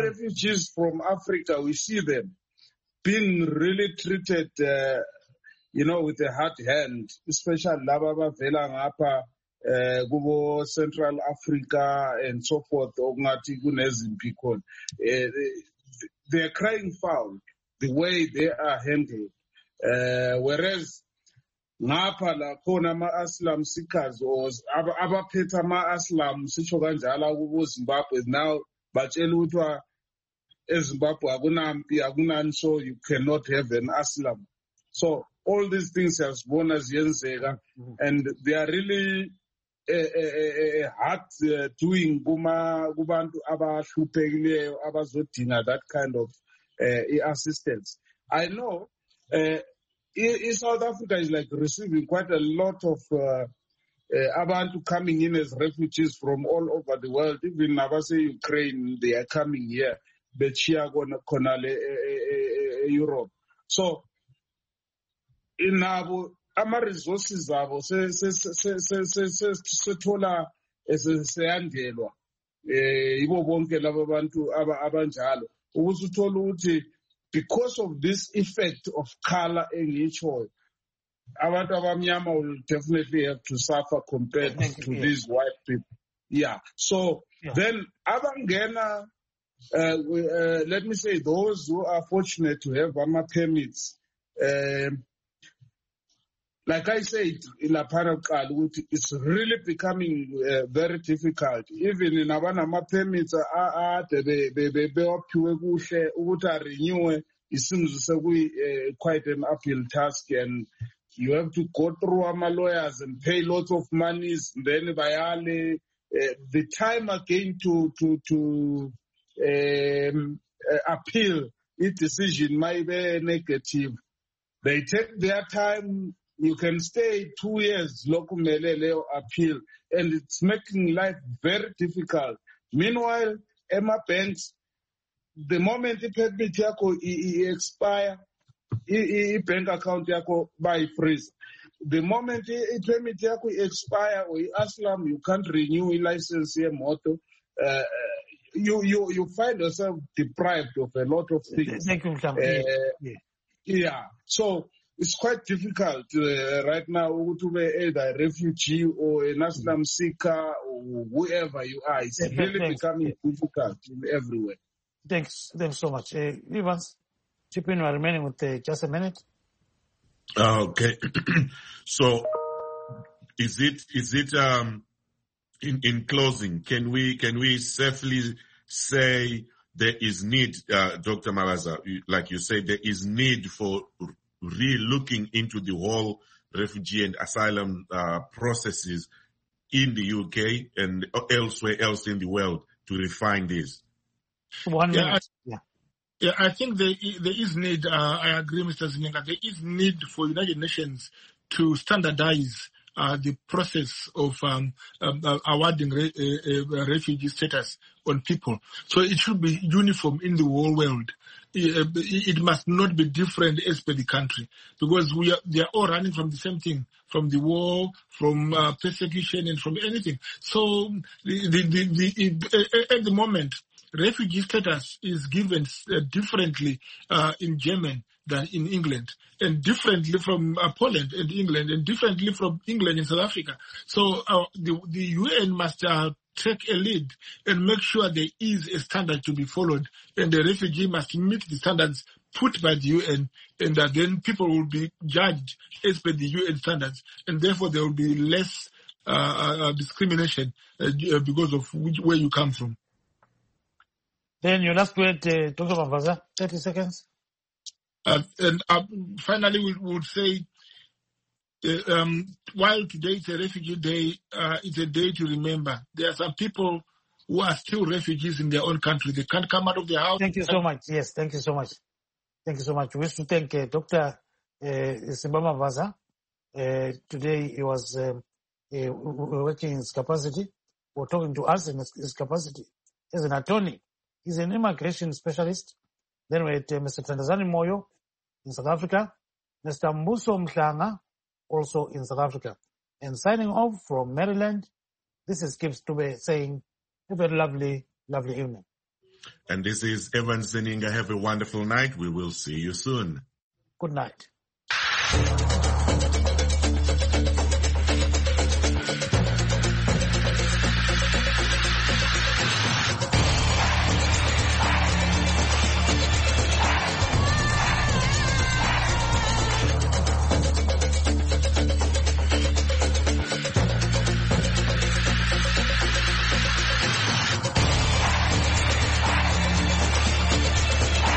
Ama-refugees from Africa, we see them being really treated with a hard hand, especially laba abavela ngapha kubo Central Africa and so forth, okungathi kunezimpi khona. They are crying foul the way they are handled. Whereas ngapha la khona ama-Aslam seekers or abaphethe ama-Aslam sisho kanjalo kubo Zimbabwe now batshela ukuthi eZimbabwe akunampi akunani, so you cannot have an Aslam. So all these things has bonus yenzeka, and they are really hard doing kubantu abahlupekileyo abazodinga that kind of assistance. I know South Africa is like receiving quite a lot of abantu coming in as refugees from all over the world. Even Nabase Ukraine, they are coming here. Bechia khona Europe. So in ama-resources abo sethola seyandelwa yibo bonke laba bantu abanjalo, ukuthi uthola ukuthi because of this effect of color engitshoyo, abantu abamnyama will definitely have to suffer compared to these white people. So then abangena let me say those who are fortunate to have permits, like I said, it's really becoming very difficult. Even in Abana permits, renew. It seems quite an uphill task, and you have to go through our lawyers and pay lots of money. Then the time again to appeal its decision might be negative. They take their time. You can stay 2 years, lokumelele appeal, and it's making life very difficult. Meanwhile, Emma Banks, the moment the permit yako expire, bank account yako by freeze. The moment the permit yako expire or Aslam, you can't renew a license here, moto. You find yourself deprived of a lot of things. So it's quite difficult right now to be either a refugee or an Aslam seeker or whoever you are. It's really becoming difficult in every way. Thanks so much. Evans, chip in, remaining with just a minute. Okay. So is it in closing, can we safely say there is need, Dr. Mabaza, like you said, there is need for re-looking into the whole refugee and asylum processes in the UK and elsewhere else in the world to refine this? 1 minute. I think there is need, I agree, Mr. Zinyenga, there is need for United Nations to standardize the process of awarding refugee status on people. So it should be uniform in the whole world. It must not be different as per the country, because they are all running from the same thing, from the war, from persecution, and from anything. So at the moment, refugee status is given differently in Germany than in England, and differently from Poland and England, and differently from England and South Africa. So the UN must take a lead and make sure there is a standard to be followed, and the refugee must meet the standards put by the UN, and that then people will be judged as per the UN standards, and therefore there will be less discrimination because of where you come from. Then your last word, Dr. Mabaza, 30 seconds. And finally, we would say, while today is a refugee day, it's a day to remember. There are some people who are still refugees in their own country. They can't come out of their house. Thank you so much. Yes, thank you so much. Thank you so much. We wish to thank Dr. Simbama Mabaza. Today he was working in his capacity, or talking to us in his capacity as an attorney. He's an immigration specialist. Then we had Mr. Tandazani Moyo in South Africa, Mr. Mbuso Mhlanga also in South Africa. And signing off from Maryland, this is Gibbs Dube saying, have a lovely, lovely evening. And this is Evans Zeninga. Have a wonderful night. We will see you soon. Good night.